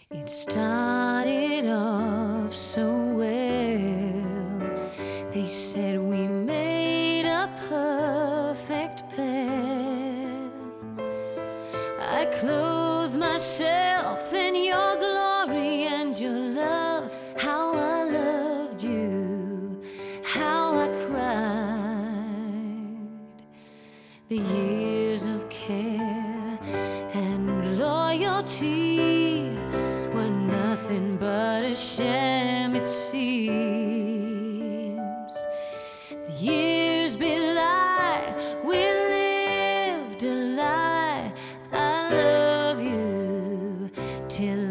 It started off so well. They said we made a perfect pair. I clothed myself in your glory and your love. How I loved you, how I cried. The years of care and loyalty were nothing but a sham, it seems. The years belie, we lived a lie. I love you till